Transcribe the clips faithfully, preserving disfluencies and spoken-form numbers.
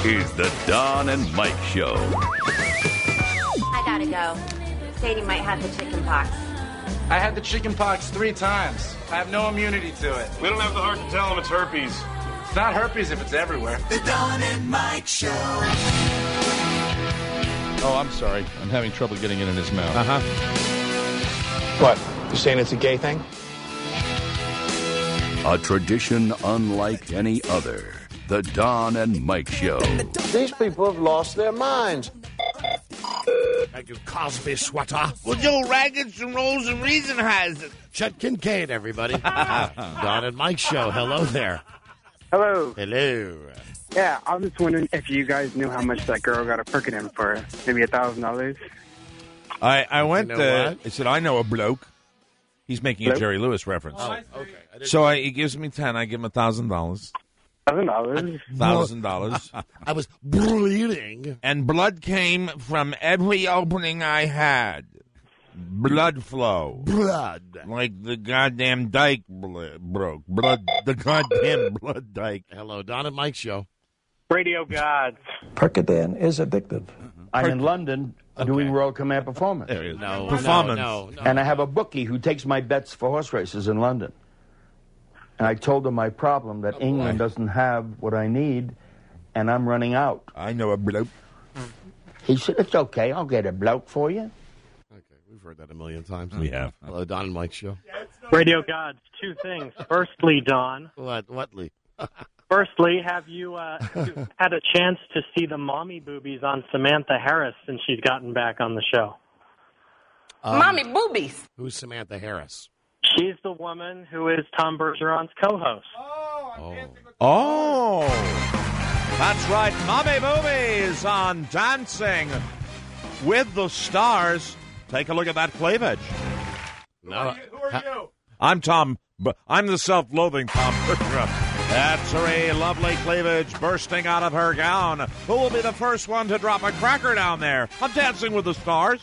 Here's the Don and Mike Show. I gotta go. Sadie might have the chicken pox. I had the chicken pox three times. I have no immunity to it. We don't have the heart to tell them it's herpes. It's not herpes if it's everywhere. The Don and Mike Show. Oh, I'm sorry. I'm having trouble getting it in his mouth. Uh-huh. What? You saying it's a gay thing? A tradition unlike any other. The Don and Mike Show. These people have lost their minds. Thank you, Cosby sweater. Well, Joe Raggeds and Rolls and Reason has it. Chet Kincaid, everybody. Don and Mike Show. Hello there. Hello. Hello. Yeah, I was just wondering if you guys knew how much that girl got a Percodan for. Maybe a thousand dollars. I I went. You know uh, what? I said I know a bloke. He's making Bloke? a Jerry Lewis reference. Oh, okay. I didn't- So I, he gives me ten. I give him a thousand dollars. Thousand dollars. Thousand dollars. I was bleeding. And blood came from every opening I had. Blood flow. Blood. Like the goddamn dike bl- broke. Blood. The goddamn blood dike. Hello, Don and Mike Show. Radio gods. Percodan is addictive. I'm in London doing Okay. Royal Command Performance. There he is. No, Performance. no, no, no. And I have a bookie who takes my bets for horse races in London. And I told him my problem, that England doesn't have what I need, and I'm running out. I know a bloke. He said, it's okay, I'll get a bloke for you. Okay, we've heard that a million times. We have. Hello, Don and Mike Show. Radio gods. Two things. Firstly, Don. What? What, Lee? Firstly, have you uh, had a chance to see the mommy boobies on Samantha Harris since she's gotten back on the show? Um, Mommy boobies. Who's Samantha Harris? She's the woman who is Tom Bergeron's co-host. Oh. Oh, that's right. Mommy Boobies on Dancing with the Stars. Take a look at that cleavage. No. Who are you? I'm Tom. B- I'm the self-loathing Tom Bergeron. That's a lovely cleavage bursting out of her gown. Who will be the first one to drop a cracker down there? I'm Dancing with the Stars.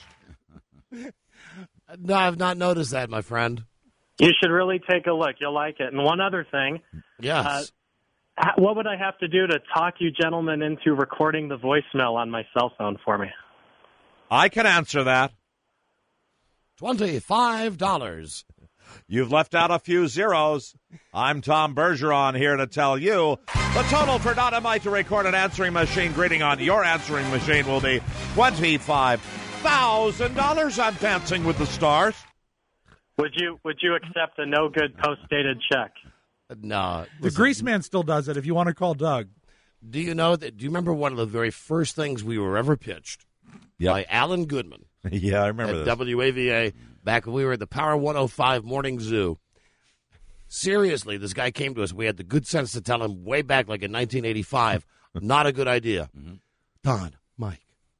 No, I've not noticed that, my friend. You should really take a look. You'll like it. And one other thing. Yes. Uh, ha- what would I have to do to talk you gentlemen into recording the voicemail on my cell phone for me? I can answer that. twenty-five dollars. You've left out a few zeros. I'm Tom Bergeron here to tell you the total for Dynamite to record an answering machine greeting on your answering machine will be twenty-five thousand dollars. I'm Dancing with the Stars. Would you Would you accept a no good post dated check? No. The grease man still does it if you want to call Doug. Do you know that? Do you remember one of the very first things we were ever pitched Yep. by Alan Goodman Yeah, I remember at this. W A V A back when we were at the Power one oh five Morning Zoo? Seriously, this guy came to us. We had the good sense to tell him way back, like in nineteen eighty-five, not a good idea. Mm-hmm. Don, Mike,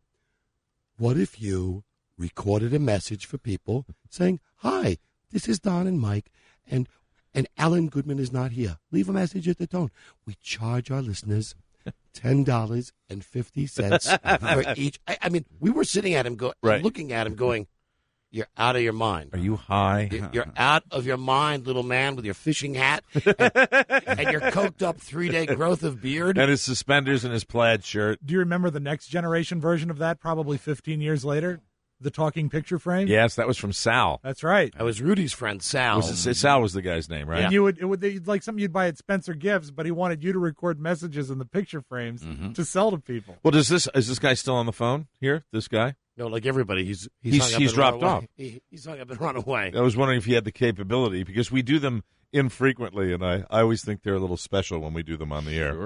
what if you recorded a message for people saying, "Hi, this is Don and Mike, and and Alan Goodman is not here. Leave a message at the tone." We charge our listeners ten dollars and fifty cents for each. I, I mean, we were sitting at him, go, Right. looking at him, going, "You're out of your mind. Are you high? You're, you're out of your mind, little man, with your fishing hat and, and your coked up three day growth of beard." And his suspenders and his plaid shirt. Do you remember the next generation version of that, probably fifteen years later? The talking picture frame? Yes, that was from Sal. That's right. I was Rudy's friend, Sal. Was it, Sal was the guy's name, right? And you would, it would it'd like something you'd buy at Spencer Gifts, but he wanted you to record messages in the picture frames Mhm. to sell to people. Well, does this is this guy still on the phone here? This guy? No, like everybody, he's he's, He's- hung up he's and run dropped away. off. He, he's hung up and run away. I was wondering if he had the capability because we do them infrequently, and I, I always think they're a little special when we do them on the air.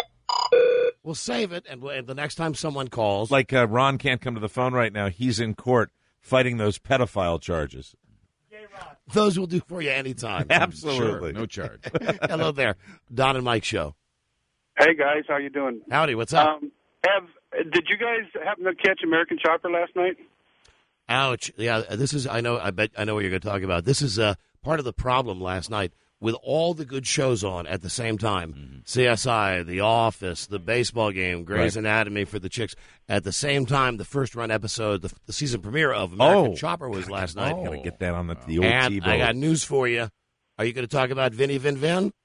We'll save it, and we'll- the next time someone calls, Like uh, Ron can't come to the phone right now. He's in court fighting those pedophile charges. those will do for you anytime. Absolutely. Sure. No charge. Hello there, Don and Mike Show. Hey guys, how you doing? Howdy, what's up? Um, have did you guys happen to catch American Chopper last night? Ouch! Yeah, this is. I know. I bet. I know what you're going to talk about. This is uh, part of the problem last night with all the good shows on at the same time. Mm-hmm. C S I, The Office, The Baseball Game, Grey's Right. Anatomy for the chicks. At the same time, the first run episode, the, the season premiere of American Oh. Chopper was last night. Got to get that on the, the old And T-Bow. I got news for you. Are you going to talk about Vinny Vin Vin?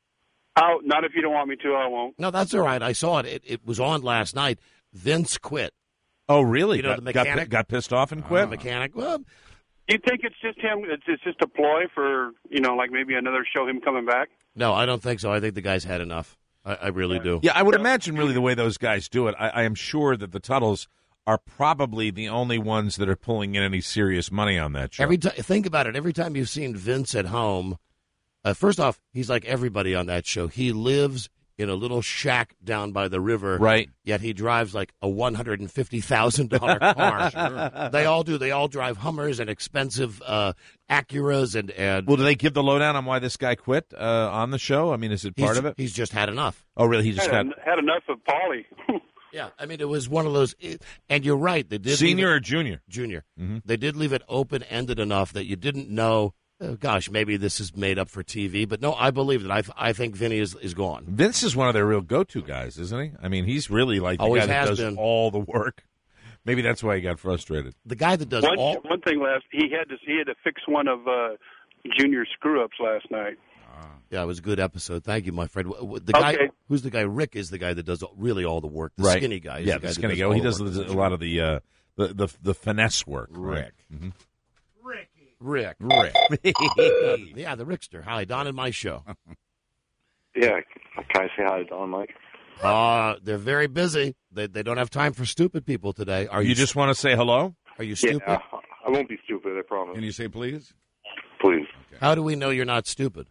Oh, not if you don't want me to, I won't. No, that's all right. I saw it. It, it was on last night. Vince quit. Oh, really? You know, got, the got, mechanic? got pissed off and quit? The mechanic. Well, Do you think it's just him? It's, it's just a ploy for, you know, like maybe another show, him coming back? no, I don't think so. I think the guy's had enough. I, I really do. Yeah, I would imagine really the way those guys do it, I, I am sure that the Tuttles are probably the only ones that are pulling in any serious money on that show. Every time, think about it. Every time you've seen Vince at home, uh, first off, he's like everybody on that show. He lives in a little shack down by the river, right? Yet he drives like a one hundred and fifty thousand dollar car. Sure. They all do. They all drive Hummers and expensive uh, Acuras and and. Well, do they give the lowdown on why this guy quit uh, on the show? I mean, is it part he's, of it? He's just had enough. Oh, really? He just had, got had enough of Paulie. Yeah, I mean, it was one of those. And you're right. They did senior it, or junior. Junior. Mm-hmm. They did leave it open ended enough that you didn't know. Oh, gosh, maybe this is made up for T V, but no, I believe that. I, I think Vinny is, is gone. Vince is one of their real go-to guys, isn't he? I mean, he's really like the Always guy that has does been. all the work. Maybe that's why he got frustrated. The guy that does one, all. One thing last, he had to he had to fix one of uh, Junior's screw-ups last night. Yeah, it was a good episode. Thank you, my friend. The guy Okay. who's the guy? Rick is the guy that does really all the work. The right. skinny guy. Is Yeah, the, guy the skinny that guy. does He all does the work. a lot of the uh, the, the the finesse work. Rick. Right? Mm-hmm. Rick. Rick. Yeah, the Rickster. Hi, Don and my show. Yeah, can I say hi to Don and Mike? Uh, they're very busy. They they don't have time for stupid people today. Are you, You just want to say hello? Are you stupid? Yeah, I won't be stupid, I promise. Can you say please? Please. How do we know you're not stupid?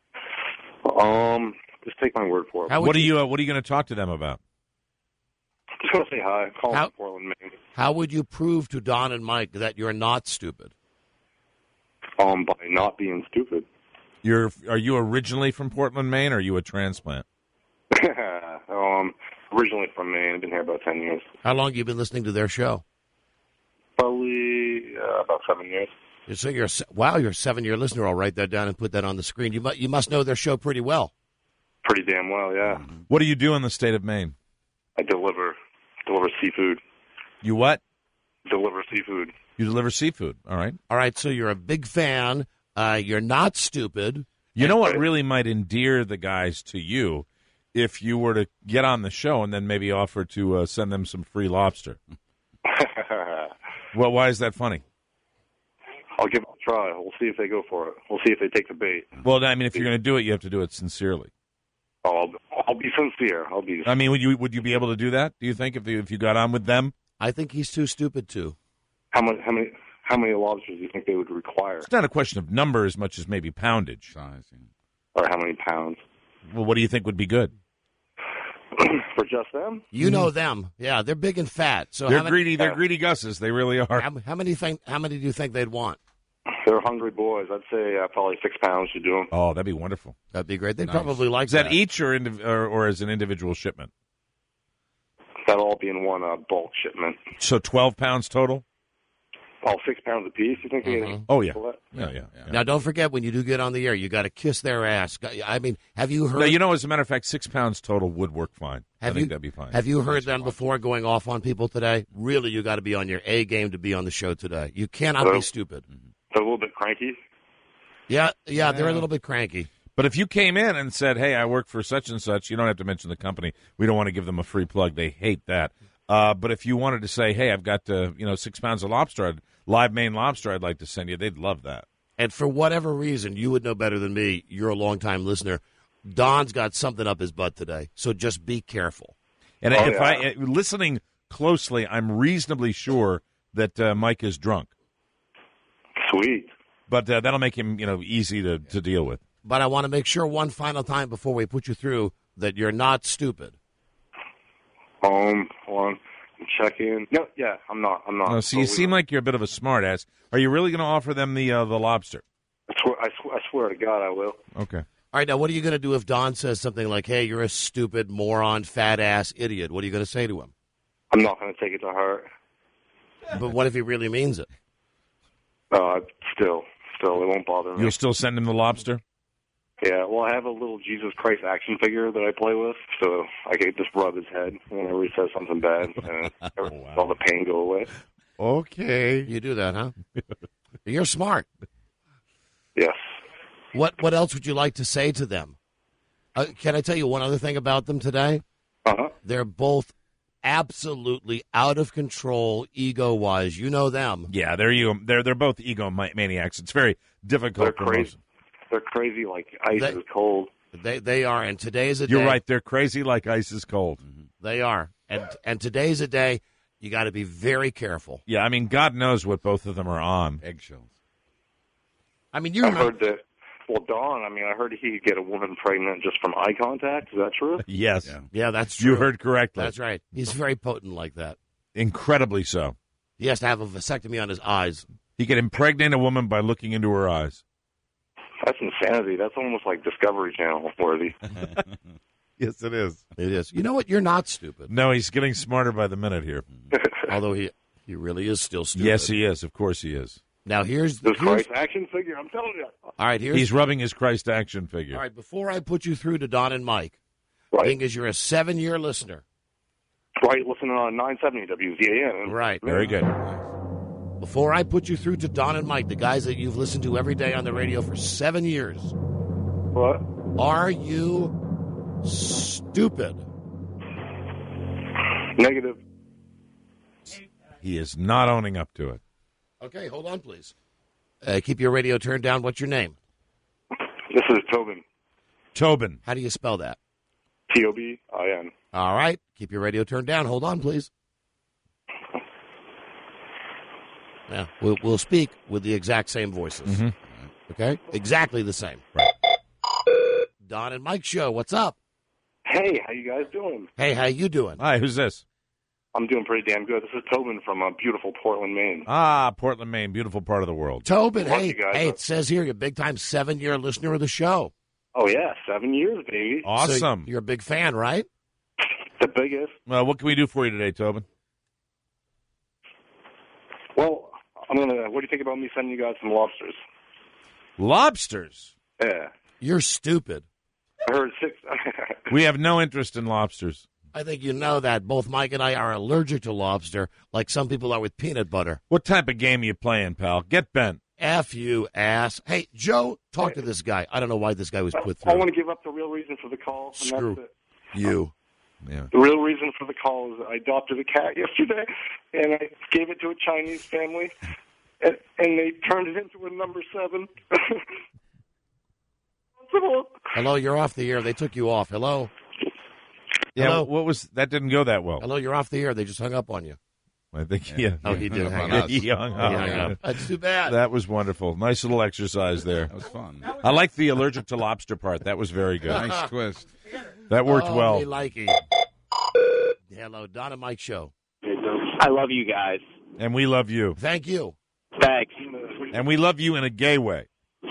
Um, just take my word for it. How would What are you uh, What are you going to talk to them about? Just want to say hi. Call How- from Portland, Maine. How would you prove to Don and Mike that you're not stupid? Um, by not being stupid. You're Are you originally from Portland, Maine, or are you a transplant? um, originally from Maine. I've been here about ten years. How long have you been listening to their show? Probably uh, about seven years. So you're a se- wow, you're a seven year listener. I'll write that down and put that on the screen. You must you must know their show pretty well. Pretty damn well, yeah. What do you do in the state of Maine? I deliver deliver seafood. You what? Deliver seafood. You deliver seafood. All right. All right. So you're a big fan. Uh, you're not stupid. You know what really might endear the guys to you if you were to get on the show and then maybe offer to uh, send them some free lobster. Well, why is that funny? I'll give it a try. We'll see if they go for it. We'll see if they take the bait. Well, I mean, if you're going to do it, you have to do it sincerely. I'll, I'll be sincere. I'll be. I mean, would you would you be able to do that? Do you think if you, if you got on with them? I think he's too stupid to. How many? How many? How many lobsters do you think they would require? It's not a question of number as much as maybe poundage. Size, yeah. Or how many pounds? Well, what do you think would be good? For just them? You know them. Yeah, they're big and fat. So They're how many, greedy. They're greedy gusses. They really are. How, how many think? How many do you think they'd want? They're hungry boys. I'd say uh, probably six pounds should do them. Oh, that'd be wonderful. That'd be great. They'd Nice. probably like Is that, each or, indiv- or or as an individual shipment? That'll all be in one uh, bulk shipment. So twelve pounds total. All six pounds apiece. You think? Mhm. They Oh yeah. That? Yeah, yeah. yeah. Now, don't forget when you do get on the air, you got to kiss their ass. I mean, have you heard? No, you know, as a matter of fact, six pounds total would work fine. Have I think you, that'd be fine. Have you heard them before going off on people today? Really, you got to be on your A game to be on the show today. You cannot Hello? be stupid. They're a little bit cranky. Yeah, yeah, they're a little bit cranky. But if you came in and said, "Hey, I work for such and such," you don't have to mention the company. We don't want to give them a free plug. They hate that. Uh, but if you wanted to say, "Hey, I've got uh, you know six pounds of lobster, I'd, live Maine lobster, I'd like to send you," they'd love that. And for whatever reason, you would know better than me. You're a longtime listener. Don's got something up his butt today, so just be careful. And Oh, if yeah. I uh, listening closely, I'm reasonably sure that uh, Mike is drunk. Sweet. But uh, that'll make him, you know, easy to, to deal with. But I want to make sure one final time before we put you through that you're not stupid. Um, hold on. Check in. No, yeah, I'm not. I'm not. Oh, so you Totally seem not. like you're a bit of a smartass. Are you really going to offer them the uh, the lobster? I swear, I swear, I swear to God, I will. Okay. All right, now what are you going to do if Don says something like, "Hey, you're a stupid, moron, fat ass idiot"? What are you going to say to him? I'm not going to take it to heart. But what if he really means it? Uh, still, still, it won't bother me. You'll still send him the lobster? Yeah, well, I have a little Jesus Christ action figure that I play with, so I can just rub his head whenever he says something bad, and all the pain go away. Okay. You do that, huh? You're smart. Yes. What What else would you like to say to them? Uh, can I tell you one other thing about them today? Uh-huh. They're both absolutely out of control ego-wise. You know them. Yeah, they're ego, they're they're both egomaniacs. It's very difficult. They're for crazy. most. They're crazy like ice They- is cold. They they are, and today's a day. You're right. They're crazy like ice is cold. They are, and and today's a day you got to be very careful. Yeah, I mean, God knows what both of them are on. Eggshells. I mean, you I remember, heard that. Well, Don, I mean, I heard he could get a woman pregnant just from eye contact. Is that true? Yes. Yeah. yeah, that's true. You heard correctly. That's right. He's very potent like that. Incredibly so. He has to have a vasectomy on his eyes. He can impregnate a woman by looking into her eyes. That's insanity. That's almost like Discovery Channel worthy. Yes, it is. It is. You know what? You're not stupid. No, he's getting smarter by the minute here. Although he he really is still stupid. Yes, he is. Of course he is. Now here's This here's, Christ action figure, I'm telling you. all right. Here's He's rubbing his Christ action figure. all right. Before I put you through to Don and Mike, Right. thing is, you're a seven-year listener. Right, listening on nine seventy W Z A N. Right. Very good. Before I put you through to Don and Mike, the guys that you've listened to every day on the radio for seven years, What? are you stupid? Negative. He is not owning up to it. Okay, hold on, please. Uh, keep your radio turned down. What's your name? This is Tobin. Tobin. How do you spell that? T O B I N. All right. Keep your radio turned down. Hold on, please. Yeah, we'll, we'll speak with the exact same voices. Mm-hmm. Okay? Exactly the same. Right. Don and Mike show. What's up? Hey, how you guys doing? Hey, how you doing? Hi, who's this? I'm doing pretty damn good. This is Tobin from uh, beautiful Portland, Maine. Ah, Portland, Maine. Beautiful part of the world. Tobin, Love hey, you guys. hey, it says here you're a big-time seven-year listener of the show. Oh, yeah, seven years, baby. Awesome. So you're a big fan, right? The biggest. Well, what can we do for you today, Tobin? Well, I'm gonna. What do you think about me sending you guys some lobsters? Lobsters? Yeah. You're stupid. I heard six. We have no interest in lobsters. I think you know that. Both Mike and I are allergic to lobster, like some people are with peanut butter. What type of game are you playing, pal? Get bent. F you, ass. Hey, Joe, talk to this guy. I don't know why this guy was put I through. want to give up the real reason for the call. And Screw that's it. you. Yeah. The real reason for the call is I adopted a cat yesterday, and I gave it to a Chinese family, and, and they turned it into a number seven. Hello, you're off the air. They took you off. Hello? Yeah, Hello? what was that? Didn't go that well. Hello, you're off the air. They just hung up on you. I think yeah. Oh, he did hang Yeah, up. he hung up. He hung up. That's too bad. That was wonderful. Nice little exercise there. That was fun. I like the allergic to lobster part. That was very good. Nice twist. That worked oh, well. Me likey. Hello, Don and Mike show. I love you guys. And we love you. Thank you. Thanks. And we love you in a gay way.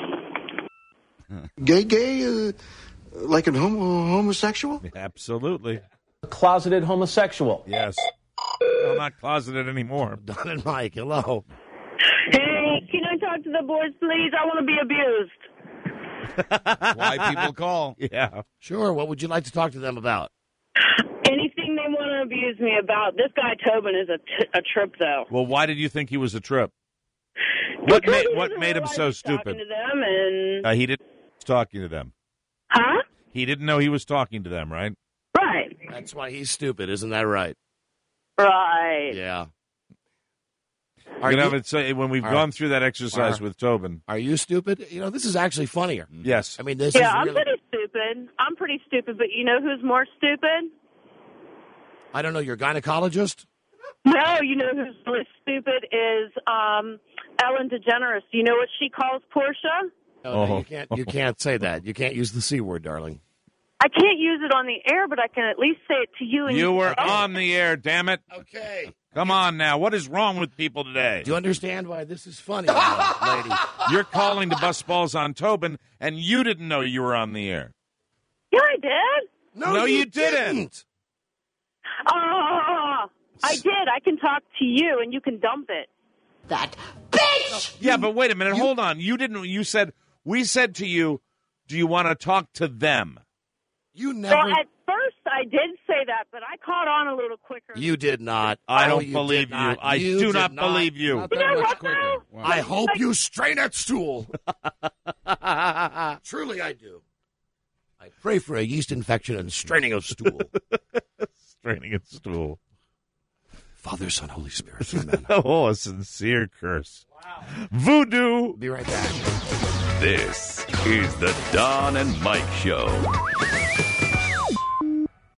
Gay, gay, uh, like a homo- homosexual? Absolutely. Closeted homosexual. Yes. Well, not closeted anymore. Don and Mike, hello. Hey, can I talk to the boys, please? I want to be abused. Why people call. Yeah. Sure. What would you like to talk to them about? Anything they want to abuse me about. This guy Tobin is a, t- a trip, though. Well, why did you think he was a trip? What Because made he what doesn't made him realize so he's stupid? talking to them and Uh, he didn't was talking to them. huh? He didn't know he was talking to them, right? Right, That's why he's stupid. Isn't that right? right. Yeah. Are you know, you, it's, uh, when we've Are- gone through that exercise Are- with Tobin. are you stupid? You know, this is actually funnier. Yes. I mean, this Yeah, is I'm really... pretty stupid. I'm pretty stupid, but you know who's more stupid? I don't know, your gynecologist? No, you know who's really stupid is um, Ellen DeGeneres. Do you know what she calls Portia? No, no, Oh. you can't. You can't say that. You can't use the C word, darling. I can't use it on the air, but I can at least say it to you. And You were Oh. on the air, damn it. Okay. Come on now. What is wrong with people today? Do you understand why this is funny, uh, lady? You're calling to bust balls on Tobin, and you didn't know you were on the air. Yeah, I did. No, No, you, you didn't. Oh, I did. I can talk to you, and you can dump it. That bitch! Yeah, but wait a minute. Hold on. You didn't. You said, we said to you, do you want to talk to them? You never. Well, at first I did say that, but I caught on a little quicker. You did not. I No, don't you believe did you. not. I You do did not believe you. Not You that know much what, quicker. though? Wow. I hope you strain that stool. Truly, I do. I pray for a yeast infection and straining of stool. Straining of stool. Father, Son, Holy Spirit. Amen. Oh, a sincere curse. Wow. Voodoo. Be right back. This is the Don and Mike Show.